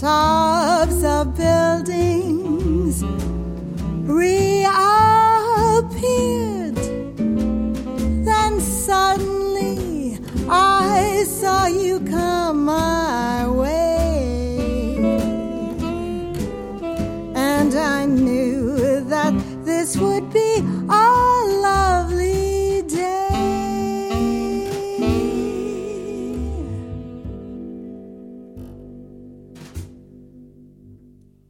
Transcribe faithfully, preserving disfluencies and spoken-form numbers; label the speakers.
Speaker 1: tops of buildings reappeared. Then suddenly I saw you come my way, and I knew that this would be